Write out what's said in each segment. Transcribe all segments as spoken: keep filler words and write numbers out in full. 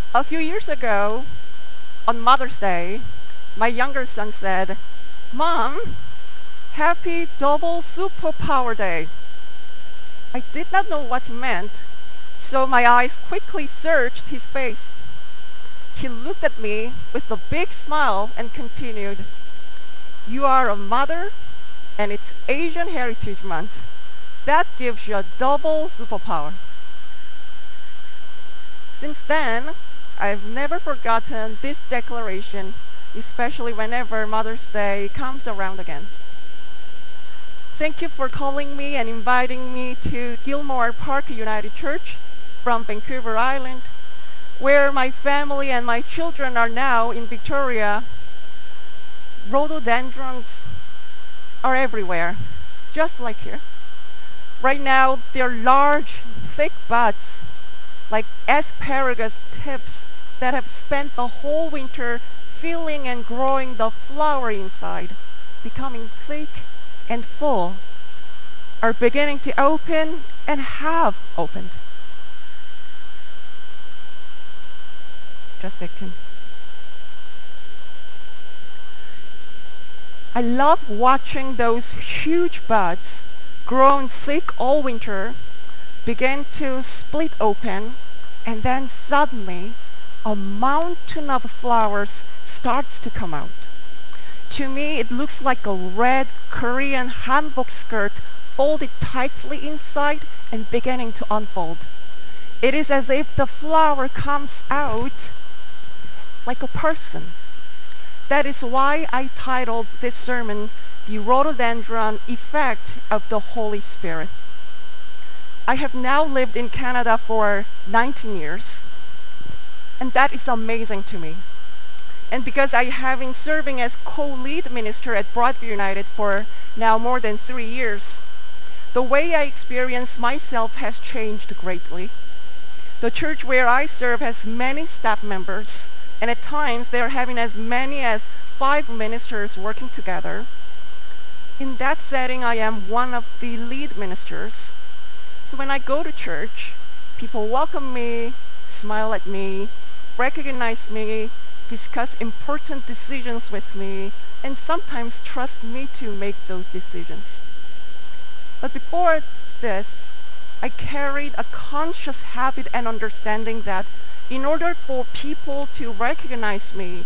A few years ago, on Mother's Day, my younger son said, "Mom, happy double superpower day." I did not know what he meant, so my eyes quickly searched his face. He looked at me with a big smile and continued, "You are a mother, and it's Asian Heritage Month. That gives you a double superpower." Since then, I've never forgotten this declaration, especially whenever Mother's Day comes around again. Thank you for calling me and inviting me to Gilmore Park United Church from Vancouver Island, where my family and my children are now in Victoria. Rhododendrons are everywhere, just like here. Right now, they're large, thick buds, like asparagus tips that have spent the whole winter filling and growing the flower inside, becoming thick and full, are beginning to open and have opened. Just a second. I love watching those huge buds, grown thick all winter, begin to split open, and then suddenly a mountain of flowers starts to come out. To me, it looks like a red Korean hanbok skirt folded tightly inside and beginning to unfold. It is as if the flower comes out like a person. That is why I titled this sermon, "The Rhododendron Effect of the Holy Spirit." I have now lived in Canada for nineteen years, and that is amazing to me. And because I have been serving as co-lead minister at Broadview United for now more than three years, the way I experience myself has changed greatly. The church where I serve has many staff members, and at times they are having as many as five ministers working together. In that setting, I am one of the lead ministers. So when I go to church, people welcome me, smile at me, recognize me, discuss important decisions with me, and sometimes trust me to make those decisions. But before this, I carried a conscious habit and understanding that in order for people to recognize me,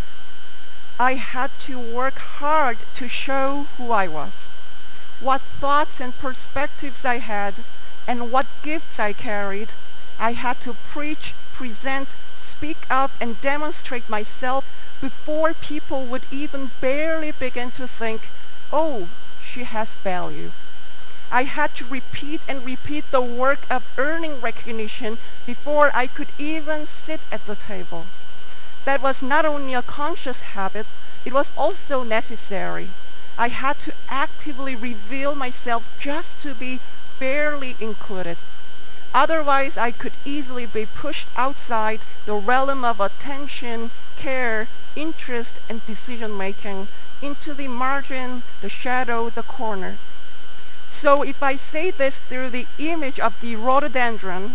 I had to work hard to show who I was, what thoughts and perspectives I had, and what gifts I carried. I had to preach, present, speak up, and demonstrate myself before people would even barely begin to think, "Oh, she has value." I had to repeat and repeat the work of earning recognition before I could even sit at the table. That was not only a conscious habit, it was also necessary. I had to actively reveal myself just to be fairly included. Otherwise, I could easily be pushed outside the realm of attention, care, interest, and decision-making into the margin, the shadow, the corner. So if I say this through the image of the rhododendron,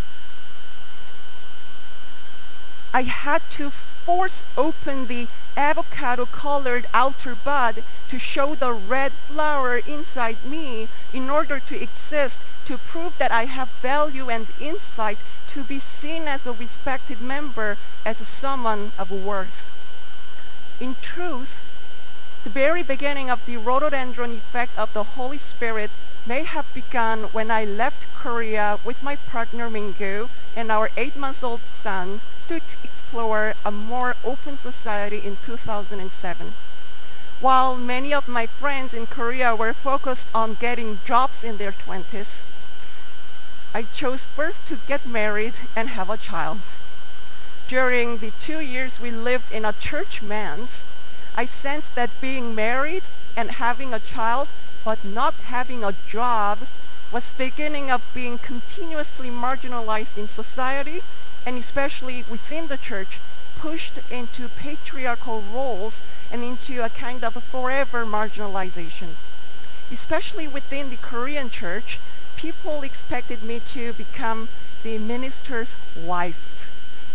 I had to force open the avocado-colored outer bud to show the red flower inside me in order to exist, to prove that I have value and insight, to be seen as a respected member, as someone of worth. In truth, the very beginning of the rhododendron effect of the Holy Spirit may have begun when I left Korea with my partner Mingyu and our eight-month-old son to explore a more open society in two thousand seven. While many of my friends in Korea were focused on getting jobs in their twenties, I chose first to get married and have a child. During the two years we lived in a church manse, I sensed that being married and having a child but not having a job was the beginning of being continuously marginalized in society, and especially within the church, pushed into patriarchal roles and into a kind of forever marginalization. Especially within the Korean church, people expected me to become the minister's wife,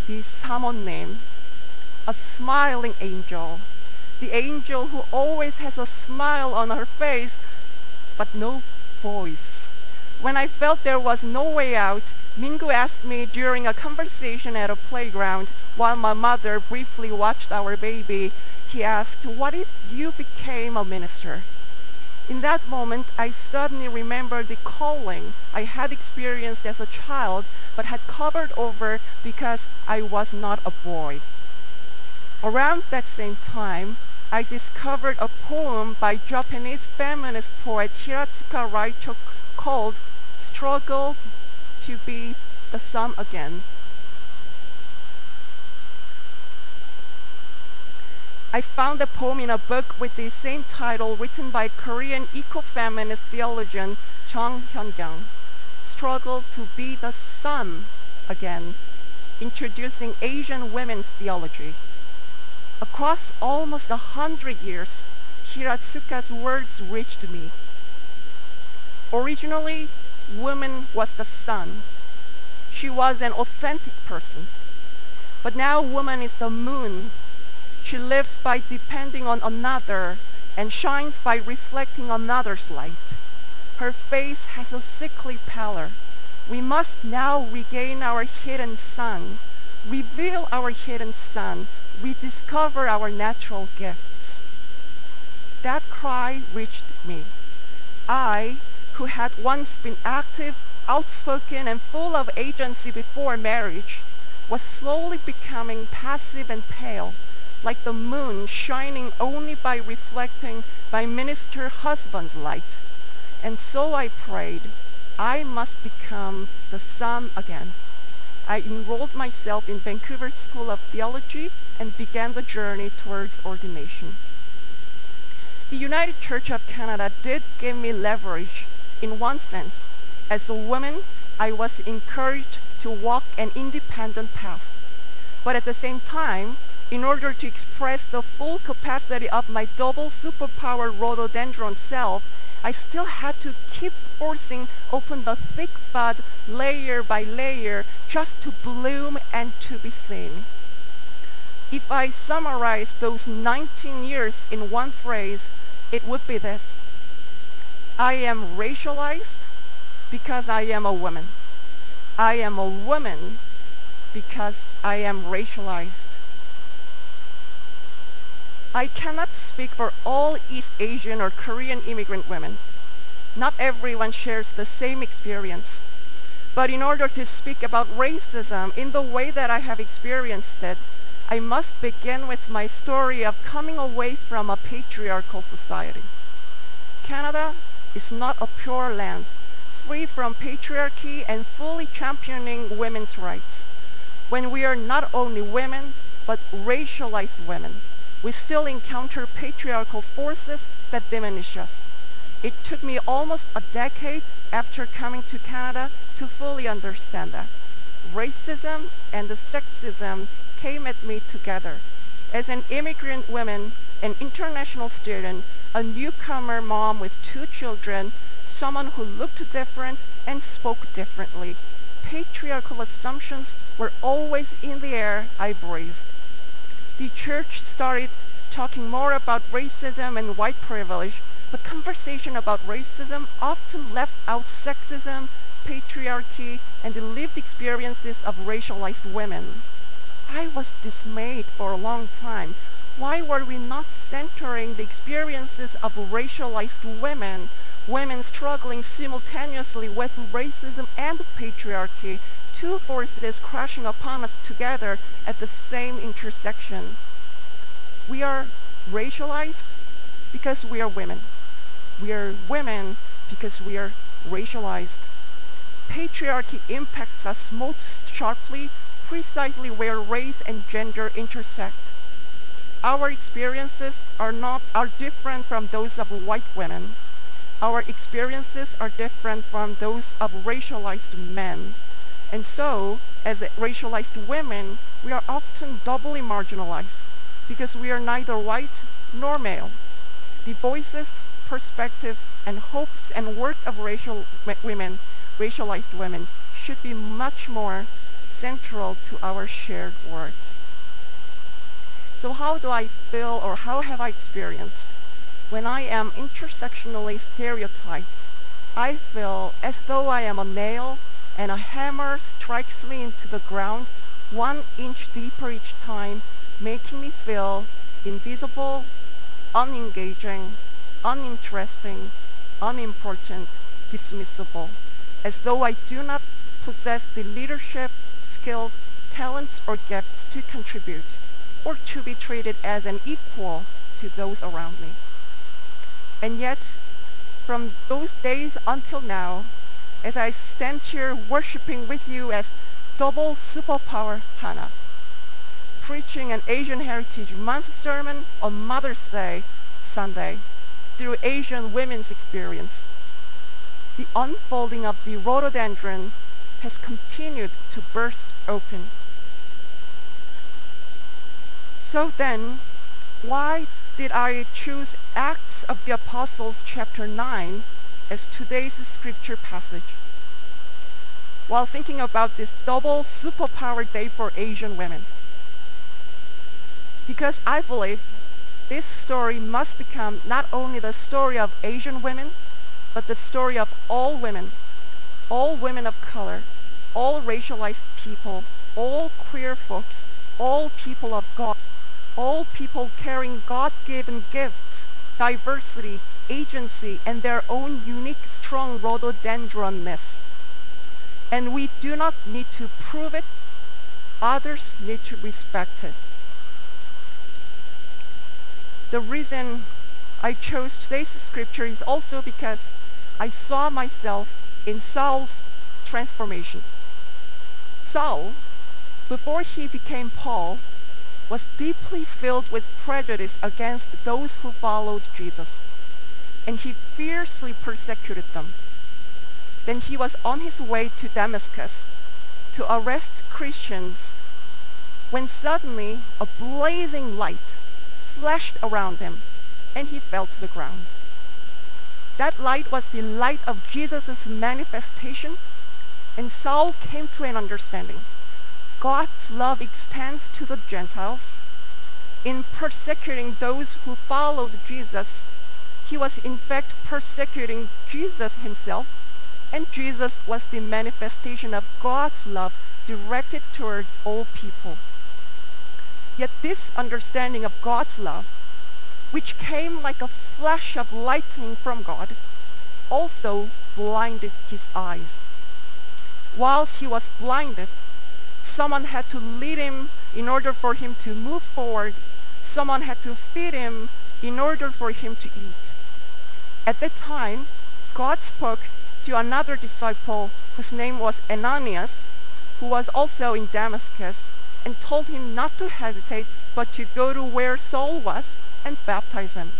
the 사모님, a smiling angel, the angel who always has a smile on her face, but no voice. When I felt there was no way out, Minggu asked me during a conversation at a playground while my mother briefly watched our baby, he asked, "What if you became a minister?" In that moment, I suddenly remembered the calling I had experienced as a child but had covered over because I was not a boy. Around that same time, I discovered a poem by Japanese feminist poet Hiratsuka Raicho called "Struggle to Be the Sun Again." I found the poem in a book with the same title written by Korean eco-feminist theologian Jung Hyun-kyung, "Struggle to Be the Sun Again," introducing Asian women's theology. Across almost a hundred years, Hiratsuka's words reached me. Originally, woman was the sun. She was an authentic person. But now woman is the moon. She lives by depending on another and shines by reflecting another's light. Her face has a sickly pallor. We must now regain our hidden sun, reveal our hidden sun, rediscover our natural gifts. That cry reached me. I, who had once been active, outspoken, and full of agency before marriage, was slowly becoming passive and pale, like the moon shining only by reflecting my minister husband's light. And so I prayed, I must become the sun again. I enrolled myself in Vancouver School of Theology and began the journey towards ordination. The United Church of Canada did give me leverage in one sense. As a woman, I was encouraged to walk an independent path. But at the same time, in order to express the full capacity of my double superpower rhododendron self, I still had to keep forcing open the thick bud layer by layer just to bloom and to be seen. If I summarize those nineteen years in one phrase, it would be this: I am racialized because I am a woman. I am a woman because I am racialized. I cannot speak for all East Asian or Korean immigrant women. Not everyone shares the same experience. But in order to speak about racism in the way that I have experienced it, I must begin with my story of coming away from a patriarchal society. Canada is not a pure land, free from patriarchy and fully championing women's rights. When we are not only women, but racialized women, we still encounter patriarchal forces that diminish us. It took me almost a decade after coming to Canada to fully understand that. Racism and the sexism came at me together. As an immigrant woman, an international student, a newcomer mom with two children, someone who looked different and spoke differently, patriarchal assumptions were always in the air I breathed. The church started talking more about racism and white privilege, but conversation about racism often left out sexism, patriarchy, and the lived experiences of racialized women. I was dismayed for a long time. Why were we not centering the experiences of racialized women, women struggling simultaneously with racism and patriarchy, two forces crashing upon us together at the same intersection? We are racialized because we are women. We are women because we are racialized. Patriarchy impacts us most sharply precisely where race and gender intersect. Our experiences are not are different from those of white women. Our experiences are different from those of racialized men. And so, as racialized women, we are often doubly marginalized because we are neither white nor male. The voices, perspectives, and hopes and work of racial women, racialized women, should be much more central to our shared work. So how do I feel, or how have I experienced when I am intersectionally stereotyped? I feel as though I am a nail and a hammer strikes me into the ground one inch deeper each time, making me feel invisible, unengaging, uninteresting, unimportant, dismissible, as though I do not possess the leadership, skills, talents, or gifts to contribute, or to be treated as an equal to those around me. And yet, from those days until now, as I stand here worshiping with you as double superpower Hannah, preaching an Asian Heritage Month sermon on Mother's Day, Sunday, through Asian women's experience, the unfolding of the rhododendron has continued to burst open. So then, why did I choose Acts of the Apostles chapter nine as today's scripture passage? While thinking about this double superpower day for Asian women. Because I believe this story must become not only the story of Asian women, but the story of all women, all women of color, all racialized people, all queer folks, all people of God, all people carrying God-given gifts, diversity, agency, and their own unique strong rhododendronness. And we do not need to prove it, others need to respect it. The reason I chose today's scripture is also because I saw myself in Saul's transformation. Saul, before he became Paul, was deeply filled with prejudice against those who followed Jesus, and he fiercely persecuted them. Then he was on his way to Damascus to arrest Christians when suddenly a blazing light flashed around him, and he fell to the ground. That light was the light of Jesus' manifestation, and Saul came to an understanding. God's love extends to the Gentiles. In persecuting those who followed Jesus, he was in fact persecuting Jesus himself, and Jesus was the manifestation of God's love directed toward all people. Yet this understanding of God's love, which came like a flash of lightning from God, also blinded his eyes. While he was blinded, someone had to lead him in order for him to move forward. Someone had to feed him in order for him to eat. At that time, God spoke to another disciple whose name was Ananias, who was also in Damascus, and told him not to hesitate, but to go to where Saul was and baptize him.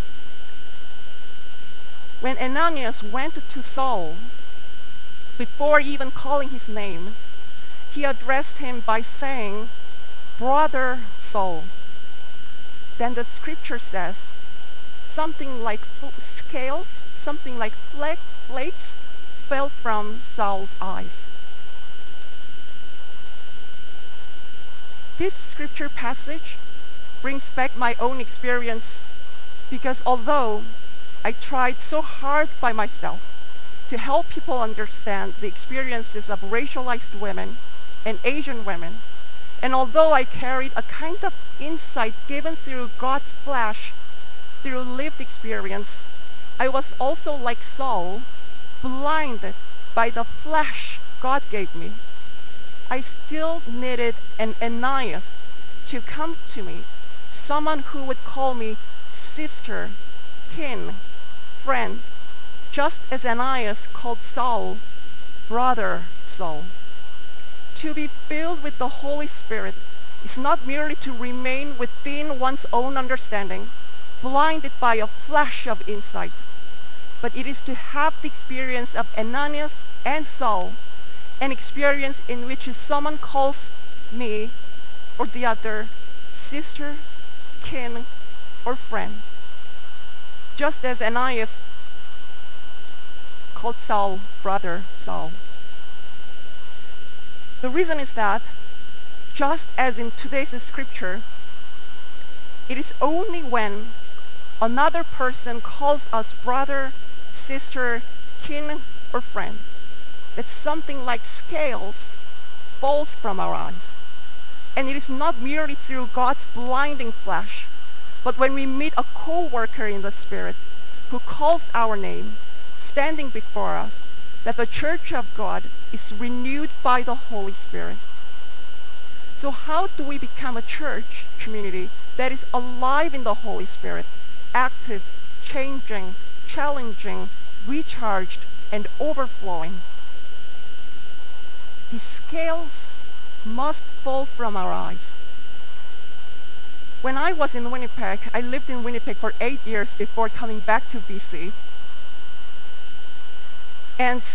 When Ananias went to Saul, before even calling his name, he addressed him by saying, "Brother Saul." Then the scripture says, something like scales, something like flakes fell from Saul's eyes. This scripture passage brings back my own experience, because although I tried so hard by myself to help people understand the experiences of racialized women and Asian women, and although I carried a kind of insight given through God's flash, through lived experience, I was also like Saul, blinded by the flash God gave me. I still needed an Ananias to come to me, someone who would call me sister, kin, friend, just as Ananias called Saul brother Saul. To be filled with the Holy Spirit is not merely to remain within one's own understanding, blinded by a flash of insight, but it is to have the experience of Ananias and Saul, an experience in which someone calls me or the other sister, kin, or friend, just as Ananias called Saul brother Saul. The reason is that, just as in today's scripture, it is only when another person calls us brother, sister, kin, or friend that something like scales falls from our eyes. And it is not merely through God's blinding flash, but when we meet a co-worker in the Spirit who calls our name, standing before us, that the Church of God is renewed by the Holy Spirit. So how do we become a church community that is alive in the Holy Spirit, active, changing, challenging, recharged, and overflowing? The scales must fall from our eyes. When I was in Winnipeg, I lived in Winnipeg for eight years before coming back to B C. And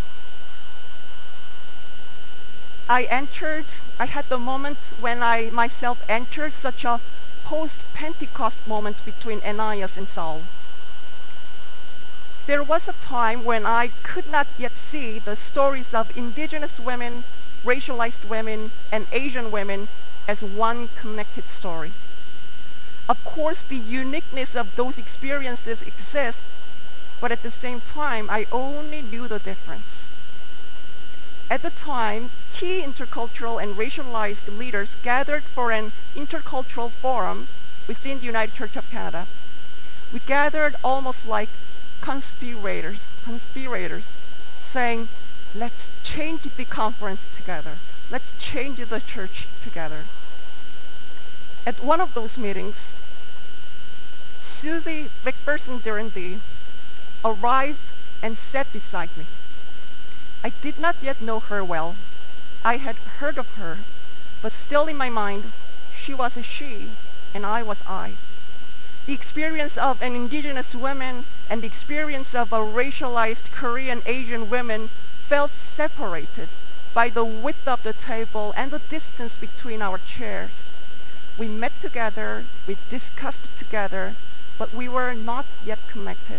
I entered, I had the moment when I myself entered such a post-Pentecost moment between Ananias and Saul. There was a time when I could not yet see the stories of indigenous women, racialized women, and Asian women as one connected story. Of course, the uniqueness of those experiences exists, but at the same time, I only knew the difference. At the time, key intercultural and racialized leaders gathered for an intercultural forum within the United Church of Canada. We gathered almost like conspirators, conspirators, saying, let's change the conference together. Let's change the church together. At one of those meetings, Susie McPherson-Durandi arrived and sat beside me. I did not yet know her well. I had heard of her, but still in my mind, she was a she and I was I. The experience of an indigenous woman and the experience of a racialized Korean Asian woman felt separated by the width of the table and the distance between our chairs. We met together, we discussed together, but we were not yet connected.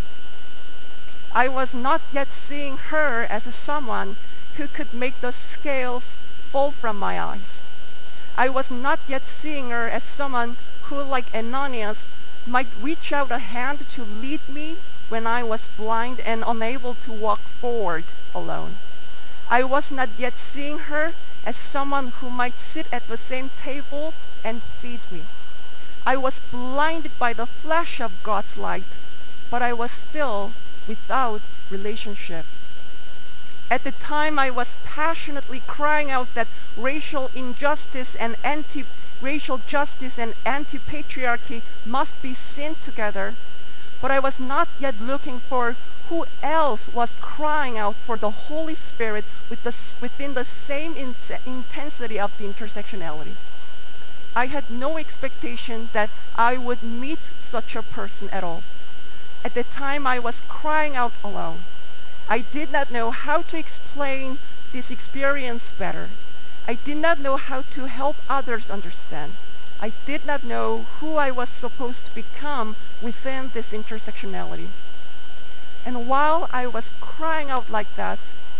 I was not yet seeing her as someone who could make the scales fall from my eyes. I was not yet seeing her as someone who, like Ananias, might reach out a hand to lead me when I was blind and unable to walk forward alone. I was not yet seeing her as someone who might sit at the same table and feed me. I was blinded by the flash of God's light, but I was still without relationship. At the time, I was passionately crying out that racial injustice and anti-racial justice and anti-patriarchy must be seen together, but I was not yet looking for who else was crying out for the Holy Spirit with the, within the same in intensity of the intersectionality. I had no expectation that I would meet such a person at all. At the time, I was crying out alone. I did not know how to explain this experience better. I did not know how to help others understand. I did not know who I was supposed to become within this intersectionality. And while I was crying out like that,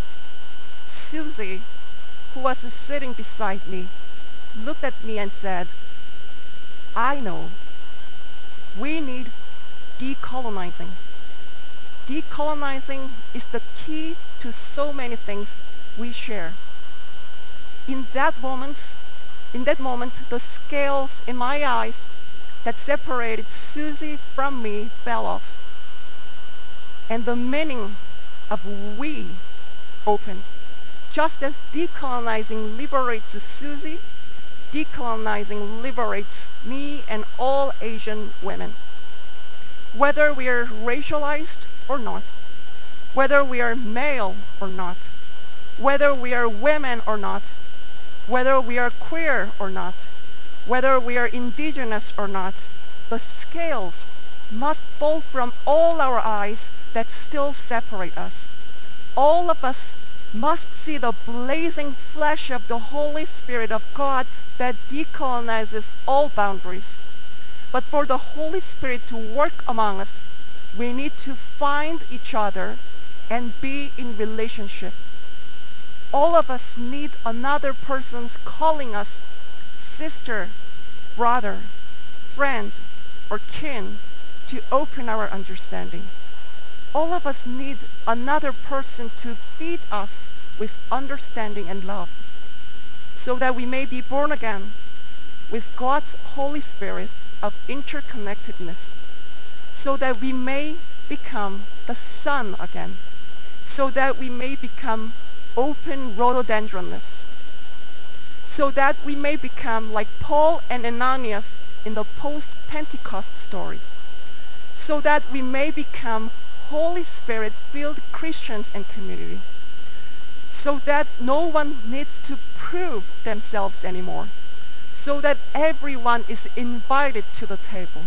Susie, who was sitting beside me, looked at me and said, I know. We need decolonizing. Decolonizing is the key to so many things we share. In that moment, in that moment, the scales in my eyes that separated Susie from me fell off. And the meaning of we opened. Just as decolonizing liberates Susie, decolonizing liberates me and all Asian women. Whether we are racialized or not, whether we are male or not, whether we are women or not, whether we are queer or not, whether we are indigenous or not, the scales must fall from all our eyes that still separate us. All of us must see the blazing flash of the Holy Spirit of God that decolonizes all boundaries. But for the Holy Spirit to work among us, we need to find each other and be in relationship. all of us need another person's calling us sister, brother, friend, or kin to open our understanding. All of us need another person to feed us with understanding and love, so that we may be born again with God's Holy Spirit of interconnectedness, so that we may become the Son again, so that we may become open rhododendronness, so that we may become like Paul and Ananias in the post-Pentecost story, so that we may become Holy Spirit-filled Christians and community, so that no one needs to prove themselves anymore, so that everyone is invited to the table.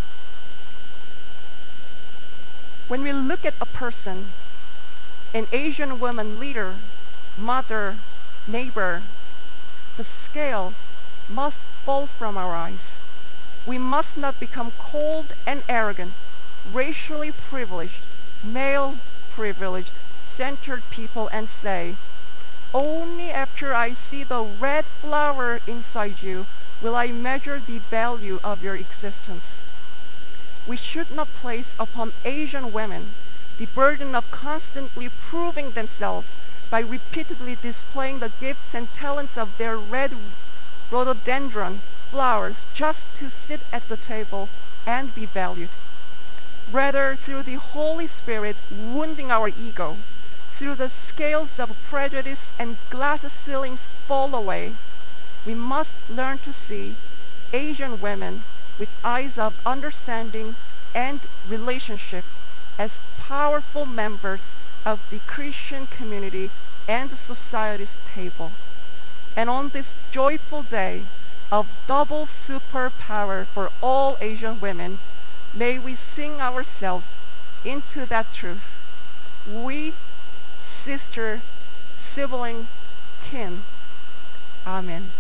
When we look at a person, an Asian woman leader, mother, neighbor, the scales must fall from our eyes. We must not become cold and arrogant, racially privileged, male privileged, centered people and say, only after I see the red flower inside you will I measure the value of your existence. We should not place upon Asian women the burden of constantly proving themselves by repeatedly displaying the gifts and talents of their red rhododendron flowers just to sit at the table and be valued. Rather, through the Holy Spirit wounding our ego, through the scales of prejudice and glass ceilings fall away, we must learn to see Asian women with eyes of understanding and relationship as powerful members of the Christian community and society's table. And on this joyful day of double superpower for all Asian women, may we sing ourselves into that truth. We, sister, sibling, kin. Amen.